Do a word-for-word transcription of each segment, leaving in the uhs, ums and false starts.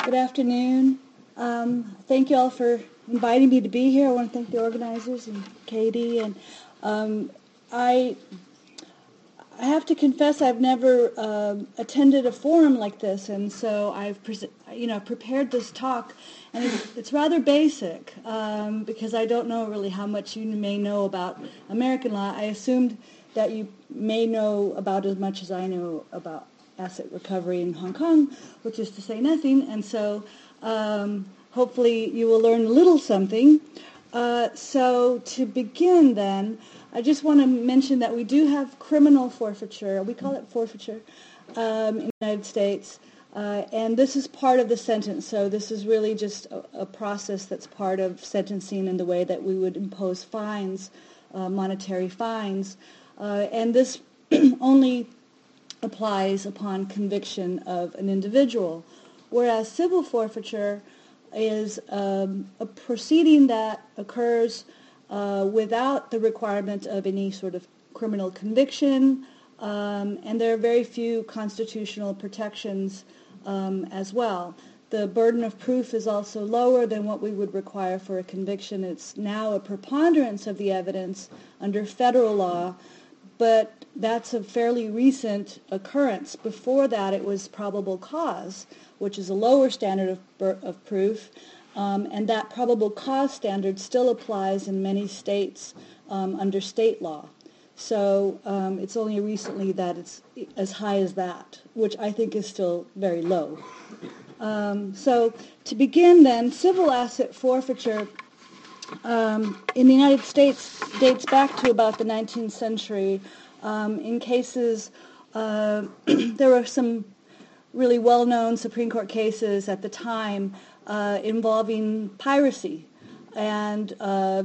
Good afternoon. Um, thank you all for inviting me to be here. I want to thank the organizers and Katie. And um, I, I have to confess I've never um, attended a forum like this, and so I've pre- you know prepared this talk, and it's, it's rather basic um, because I don't know really how much you may know about American law. I assumed that you may know about as much as I know about asset recovery in Hong Kong, which is to say nothing, and so um, hopefully you will learn a little something. Uh, so to begin then, I just want to mention that we do have criminal forfeiture, we call it forfeiture, um, in the United States, uh, and this is part of the sentence, so this is really just a, a process that's part of sentencing in the way that we would impose fines, uh, monetary fines, uh, and this only applies upon conviction of an individual, whereas civil forfeiture is um, a proceeding that occurs uh, without the requirement of any sort of criminal conviction, um, and there are very few constitutional protections um, as well. The burden of proof is also lower than what we would require for a conviction. It's now a preponderance of the evidence under federal law, but that's a fairly recent occurrence. Before that, it was probable cause, which is a lower standard of, of proof, um, and that probable cause standard still applies in many states um, under state law. So um, it's only recently that it's as high as that, which I think is still very low. Um, so to begin then, civil asset forfeiture um, in the United States dates back to about the nineteenth century. Um, in cases, uh, there were some really well-known Supreme Court cases at the time uh, involving piracy and uh,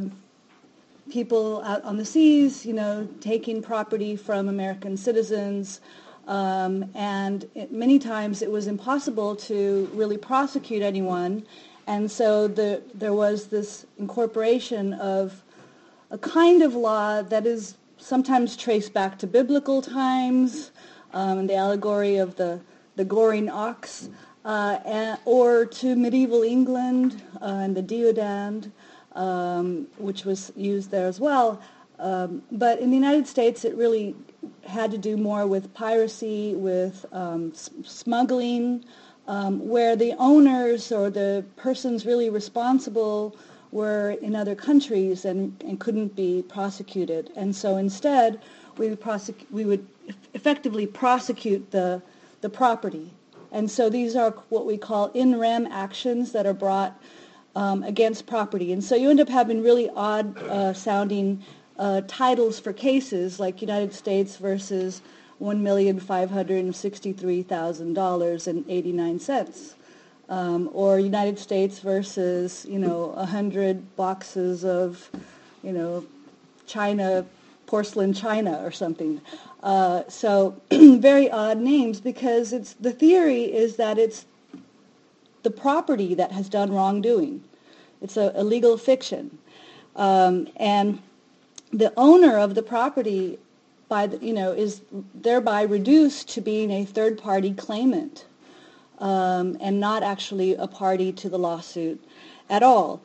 people out on the seas, you know, taking property from American citizens, um, and it, many times it was impossible to really prosecute anyone, and so the, there was this incorporation of a kind of law that is sometimes traced back to biblical times, um, the allegory of the, the goring ox, uh, and, or to medieval England uh, and the deodand, um, which was used there as well. Um, but in the United States, it really had to do more with piracy, with um, s- smuggling, um, where the owners or the persons really responsible were in other countries and, and couldn't be prosecuted. And so instead, we would, prosec- we would effectively prosecute the, the property. And so these are what we call in rem actions that are brought um, against property. And so you end up having really odd uh, sounding uh, titles for cases, like United States versus one million five hundred sixty-three thousand dollars and eighty-nine cents. Um, or United States versus, you know, a hundred boxes of, you know, China, porcelain China or something. Uh, so very odd names, because it's the theory is that it's the property that has done wrongdoing. It's a, a legal fiction, um, and the owner of the property, by the, you know, is thereby reduced to being a third-party claimant. Um, and not actually a party to the lawsuit at all.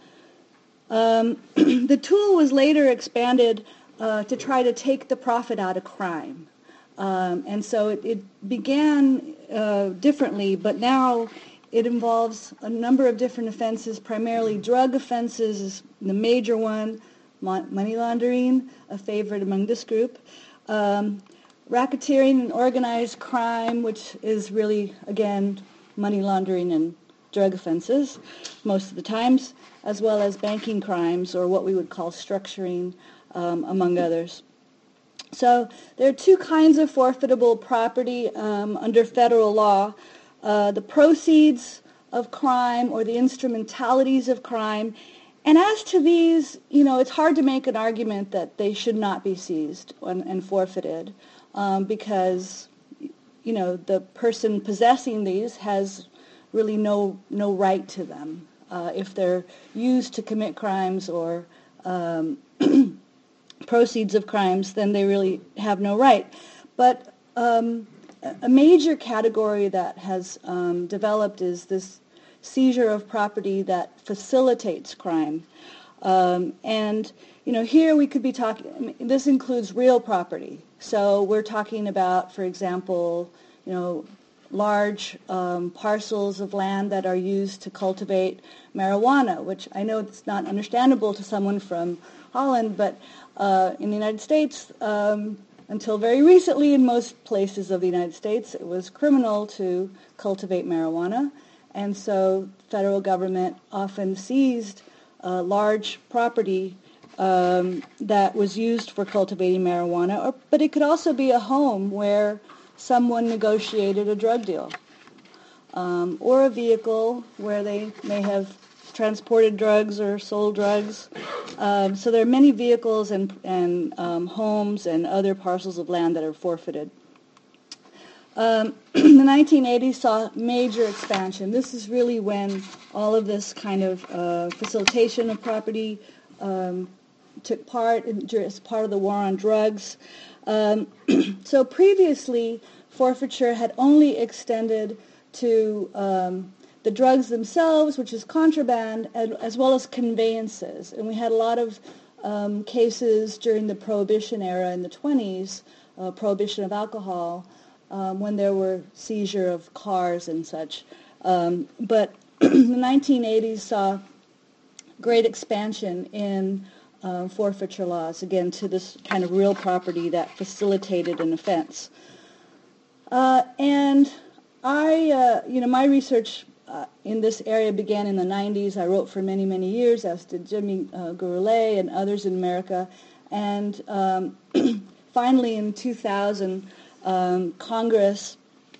Um, the tool was later expanded uh, to try to take the profit out of crime. Um, and so it, it began uh, differently, but now it involves a number of different offenses, primarily drug offenses is the major one, money laundering, a favorite among this group, um, racketeering and organized crime, which is really, again, money laundering and drug offenses most of the times, as well as banking crimes, or what we would call structuring, um, among others. So there are two kinds of forfeitable property um, under federal law. Uh, the proceeds of crime or the instrumentalities of crime. And as to these, you know, it's hard to make an argument that they should not be seized and, and forfeited um, because you know, the person possessing these has really no no right to them. Uh, if they're used to commit crimes or um, proceeds of crimes, then they really have no right. But um, a major category that has um, developed is this seizure of property that facilitates crime. Um, and, you know, here we could be talking, I mean, this includes real property. So we're talking about, for example, you know, large um, parcels of land that are used to cultivate marijuana, which I know it's not understandable to someone from Holland, but uh, in the United States, um, until very recently in most places of the United States, it was criminal to cultivate marijuana. And so the federal government often seized uh, large property um, that was used for cultivating marijuana, or, but it could also be a home where someone negotiated a drug deal, um, or a vehicle where they may have transported drugs or sold drugs. Um, so there are many vehicles and, and um, homes and other parcels of land that are forfeited. Um, the nineteen eighties saw major expansion. This is really when all of this kind of uh, facilitation of property um, took part in, as part of the war on drugs. Um, so previously, forfeiture had only extended to um, the drugs themselves, which is contraband, and, as well as conveyances. And we had a lot of um, cases during the Prohibition era in the twenties, uh, prohibition of alcohol, um, when there were seizure of cars and such. Um, but the nineteen eighties saw great expansion in uh, forfeiture laws, again, to this kind of real property that facilitated an offense. Uh, and I, uh, you know, my research uh, in this area began in the nineties. I wrote for many, many years, as did Jimmy uh, Gurulé and others in America. And um, finally, in two thousand, um, Congress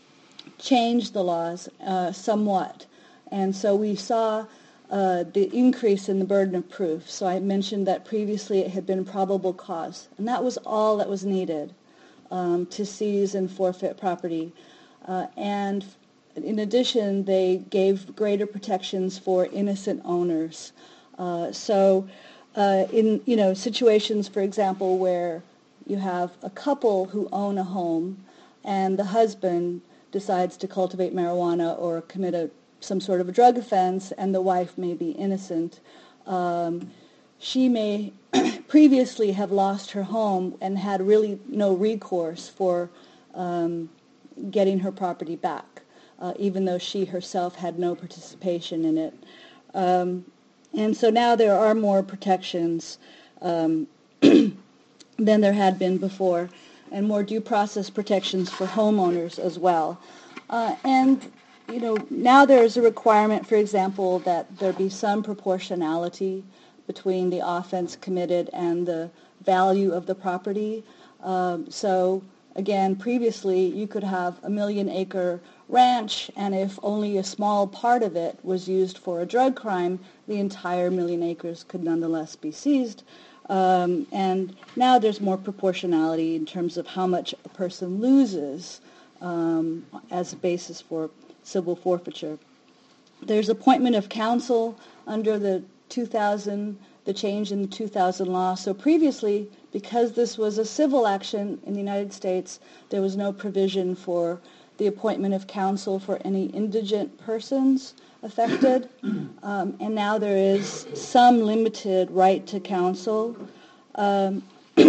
changed the laws uh, somewhat. And so we saw uh, the increase in the burden of proof. So I mentioned that previously it had been probable cause. And that was all that was needed um, to seize and forfeit property. Uh, and in addition, they gave greater protections for innocent owners. Uh, so uh, in, you know, situations, for example, where you have a couple who own a home and the husband decides to cultivate marijuana or commit a, some sort of a drug offense, and the wife may be innocent, um, she may previously have lost her home and had really no recourse for um, getting her property back, uh, even though she herself had no participation in it. Um, and so now there are more protections um, than there had been before, and more due process protections for homeowners as well. Uh, and, you know, now there's a requirement, for example, that there be some proportionality between the offense committed and the value of the property. Um, so, again, previously you could have a million-acre ranch, and if only a small part of it was used for a drug crime, the entire million acres could nonetheless be seized. Um, and now there's more proportionality in terms of how much a person loses um, as a basis for civil forfeiture. There's appointment of counsel under the two thousand, the change in the two thousand law. So previously, because this was a civil action in the United States, there was no provision for the appointment of counsel for any indigent persons affected. Um, and now there is some limited right to counsel. Um,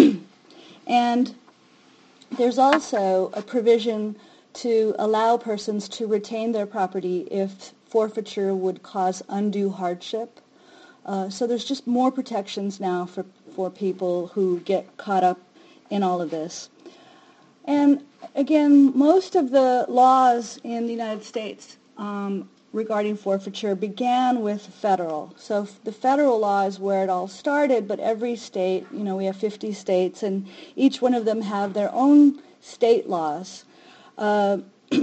and there's also a provision to allow persons to retain their property if forfeiture would cause undue hardship. Uh, so there's just more protections now for, for people who get caught up in all of this. And again, most of the laws in the United States um, regarding forfeiture began with federal. So the federal law is where it all started, but every state, you know, we have fifty states, and each one of them have their own state laws. Uh,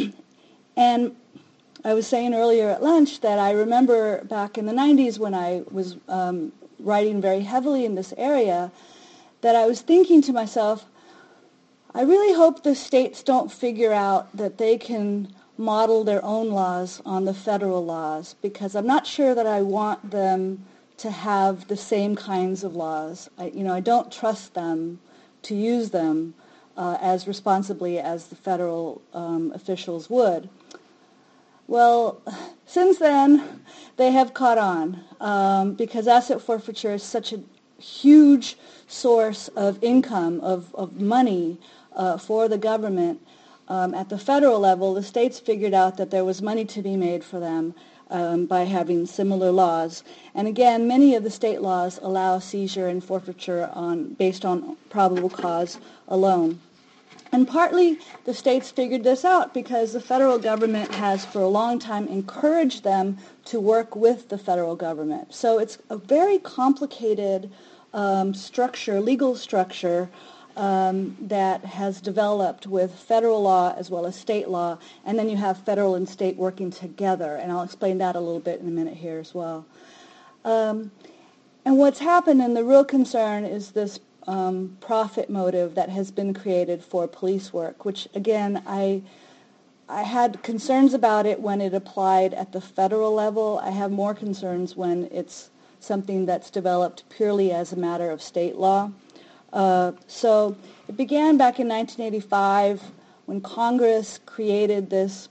and I was saying earlier at lunch that I remember back in the nineties when I was um, writing very heavily in this area, that I was thinking to myself, I really hope the states don't figure out that they can model their own laws on the federal laws, because I'm not sure that I want them to have the same kinds of laws. I, you know, I don't trust them to use them uh, as responsibly as the federal um, officials would. Well, since then, they have caught on um, because asset forfeiture is such a huge source of income, of, of money uh, for the government. Um, at the federal level, the states figured out that there was money to be made for them um, by having similar laws. And again, many of the state laws allow seizure and forfeiture on, based on probable cause alone. And partly the states figured this out because the federal government has for a long time encouraged them to work with the federal government. So it's a very complicated um, structure, legal structure, um, that has developed with federal law as well as state law, and then you have federal and state working together, and I'll explain that a little bit in a minute here as well. Um, and what's happened, and the real concern, is this Um, profit motive that has been created for police work, which again I I had concerns about it when it applied at the federal level. I have more concerns when it's something that's developed purely as a matter of state law. Uh, so it began back in nineteen eighty-five when Congress created this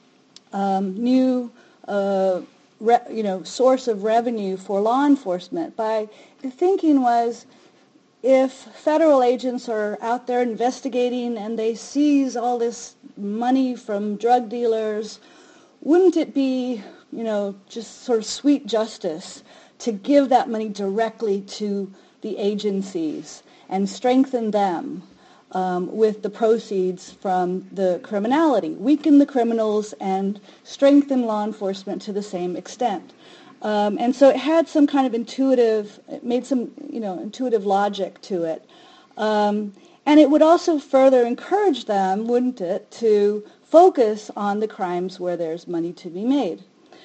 um, new uh, re, you know source of revenue for law enforcement. By the thinking was, if federal agents are out there investigating and they seize all this money from drug dealers, wouldn't it be, you know, just sort of sweet justice to give that money directly to the agencies and strengthen them um, with the proceeds from the criminality, weaken the criminals and strengthen law enforcement to the same extent? Um, and so it had some kind of intuitive, it made some, you know, intuitive logic to it. Um, and it would also further encourage them, wouldn't it, to focus on the crimes where there's money to be made.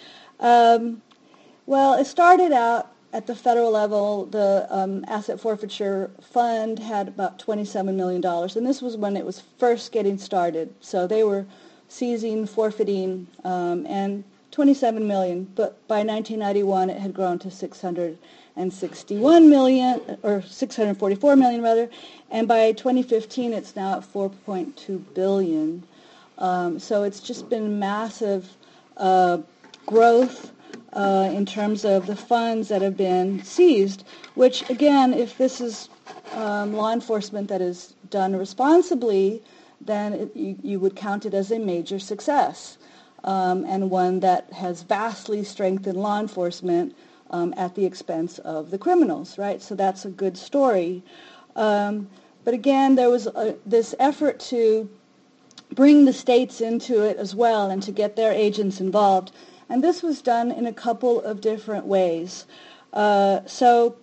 Um, well, it started out at the federal level. The um, Asset Forfeiture Fund had about twenty-seven million dollars, and this was when it was first getting started. So they were seizing, forfeiting, um, and twenty-seven million, but by nineteen ninety-one it had grown to six hundred sixty-one million, or six hundred forty-four million rather, and by twenty fifteen it's now at four point two billion. Um, so it's just been massive uh, growth uh, in terms of the funds that have been seized, which again, if this is um, law enforcement that is done responsibly, then it, you, you would count it as a major success. Um, and one that has vastly strengthened law enforcement um, at the expense of the criminals, right? So that's a good story. Um, but again, there was a, this effort to bring the states into it as well and to get their agents involved. And this was done in a couple of different ways. Uh, so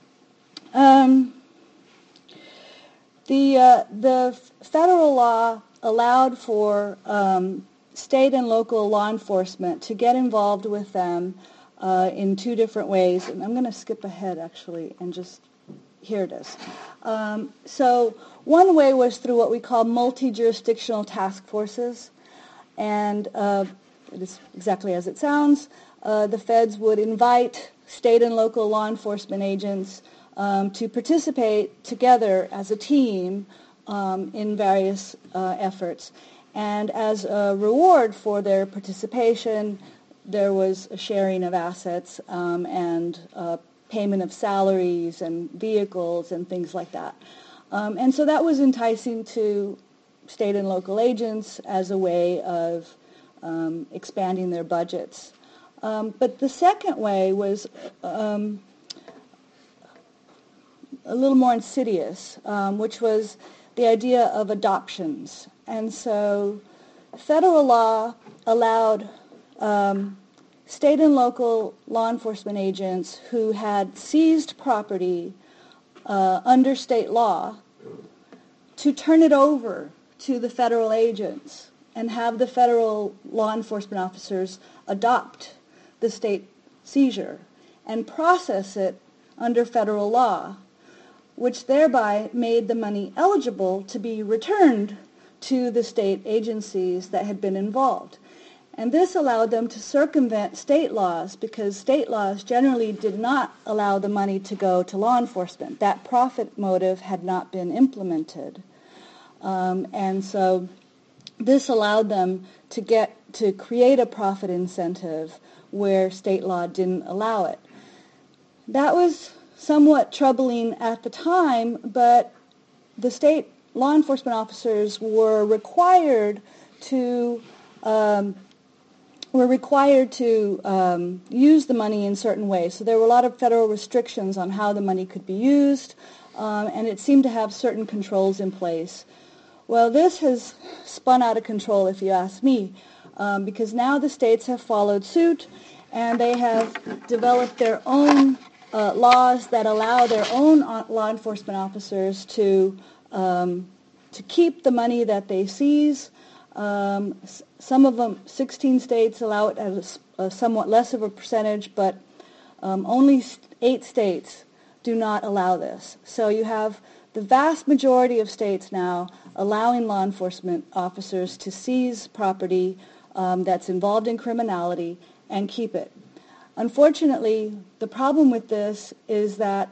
um, the, uh, the federal law allowed for um, state and local law enforcement to get involved with them uh, in two different ways. And I'm going to skip ahead, actually, and just, here it is. Um, so one way was through what we call multi-jurisdictional task forces. And uh, it is exactly as it sounds. Uh, the feds would invite state and local law enforcement agents um, to participate together as a team um, in various uh, efforts. And as a reward for their participation, there was a sharing of assets um, and uh, payment of salaries and vehicles and things like that. Um, and so that was enticing to state and local agents as a way of um, expanding their budgets. Um, but the second way was um, a little more insidious, um, which was the idea of adoptions. And so federal law allowed um, state and local law enforcement agents who had seized property uh, under state law to turn it over to the federal agents and have the federal law enforcement officers adopt the state seizure and process it under federal law, which thereby made the money eligible to be returned to the state agencies that had been involved. And this allowed them to circumvent state laws because state laws generally did not allow the money to go to law enforcement. That profit motive had not been implemented. Um, and so this allowed them to get to create a profit incentive where state law didn't allow it. That was somewhat troubling at the time, but the state law enforcement officers were required to um, were required to um, use the money in certain ways. So there were a lot of federal restrictions on how the money could be used, um, and it seemed to have certain controls in place. Well, this has spun out of control, if you ask me, um, because now the states have followed suit, and they have developed their own uh, laws that allow their own law enforcement officers to um, to keep the money that they seize. Um, some of them, sixteen states, allow it at a, a somewhat less of a percentage, but um, only eight states do not allow this. So you have the vast majority of states now allowing law enforcement officers to seize property um, that's involved in criminality and keep it. Unfortunately, the problem with this is that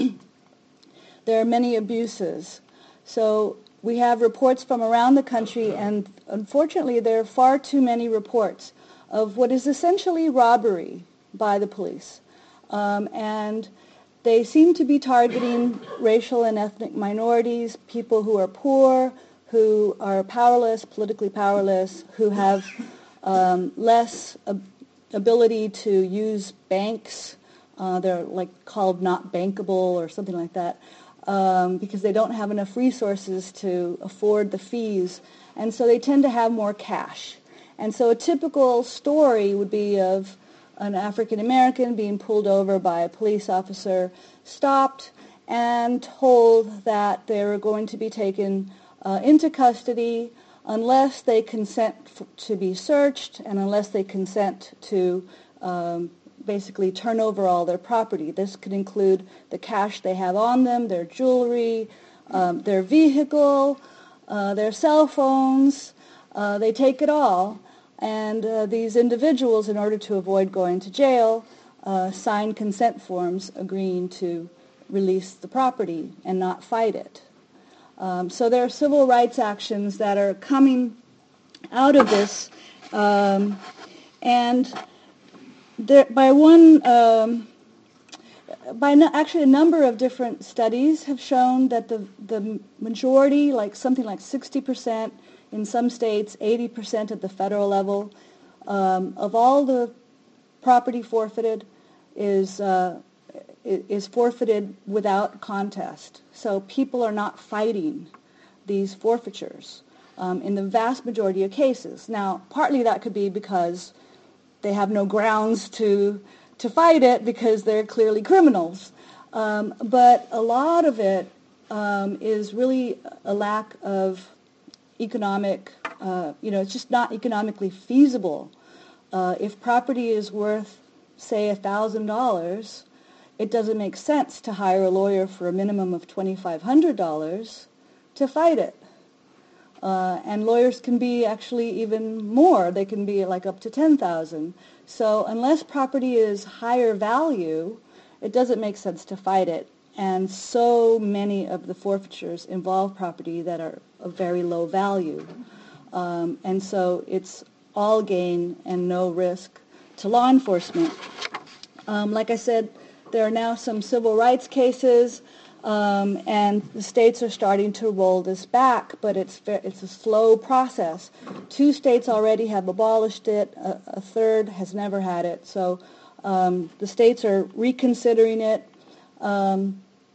there are many abuses. So we have reports from around the country, and unfortunately there are far too many reports of what is essentially robbery by the police. Um, and they seem to be targeting racial and ethnic minorities, people who are poor, who are powerless, politically powerless, who have um, less ab- ability to use banks. Uh, they're like called not bankable or something like that. Um, because they don't have enough resources to afford the fees, and so they tend to have more cash. And so a typical story would be of an African American being pulled over by a police officer, stopped, and told that they were going to be taken uh, into custody unless they consent f- to be searched and unless they consent to um, basically turn over all their property. This could include the cash they have on them, their jewelry, um, their vehicle, uh, their cell phones. Uh, they take it all. And uh, these individuals, in order to avoid going to jail, uh, sign consent forms agreeing to release the property and not fight it. Um, so there are civil rights actions that are coming out of this. Um, and There, by one, um, by no, actually a number of different studies have shown that the, the majority, like something like sixty percent in some states, eighty percent at the federal level, um, of all the property forfeited is, uh, is forfeited without contest. So people are not fighting these forfeitures um, in the vast majority of cases. Now, partly that could be because they have no grounds to to fight it because they're clearly criminals. Um, but a lot of it um, is really a lack of economic, uh, you know, it's just not economically feasible. Uh, if property is worth, say, one thousand dollars, it doesn't make sense to hire a lawyer for a minimum of twenty-five hundred dollars to fight it. Uh, and lawyers can be actually even more. They can be like up to ten thousand dollars. So unless property is higher value, it doesn't make sense to fight it. And so many of the forfeitures involve property that are of very low value. Um, and so it's all gain and no risk to law enforcement. Um, like I said, there are now some civil rights cases. Um, and the states are starting to roll this back, but it's it's a slow process. Two states already have abolished it. A, a third has never had it. So um, the states are reconsidering it. Um,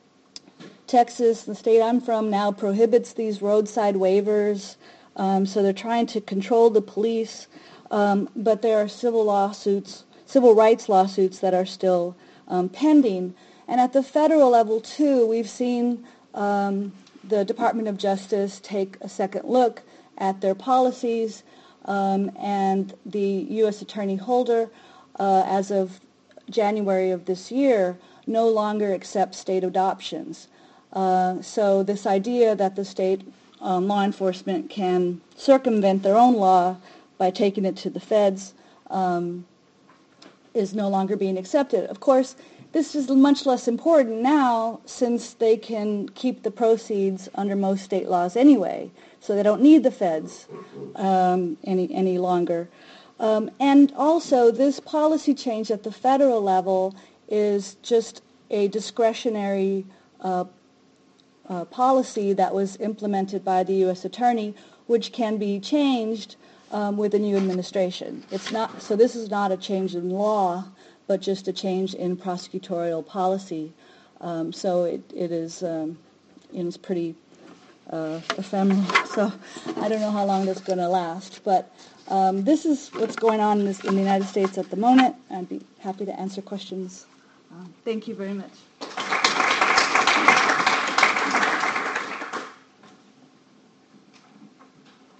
Texas, the state I'm from, now prohibits these roadside waivers. Um, so they're trying to control the police. Um, but there are civil lawsuits, civil rights lawsuits that are still um, pending. And at the federal level, too, we've seen um, the Department of Justice take a second look at their policies, um, and the U S Attorney Holder, uh, as of January of this year, no longer accepts state adoptions. Uh, so this idea that the state um, law enforcement can circumvent their own law by taking it to the feds um, is no longer being accepted. Of course, this is much less important now since they can keep the proceeds under most state laws anyway, so they don't need the feds um, any any longer. Um, and also, this policy change at the federal level is just a discretionary uh, uh, policy that was implemented by the U S Attorney, which can be changed um, with a new administration. It's not, so this is not a change in law, but just a change in prosecutorial policy. Um, so it, it is um, it's pretty uh, ephemeral. So I don't know how long that's going to last. But um, this is what's going on in, this, in the United States at the moment. I'd be happy to answer questions. Um, thank you very much.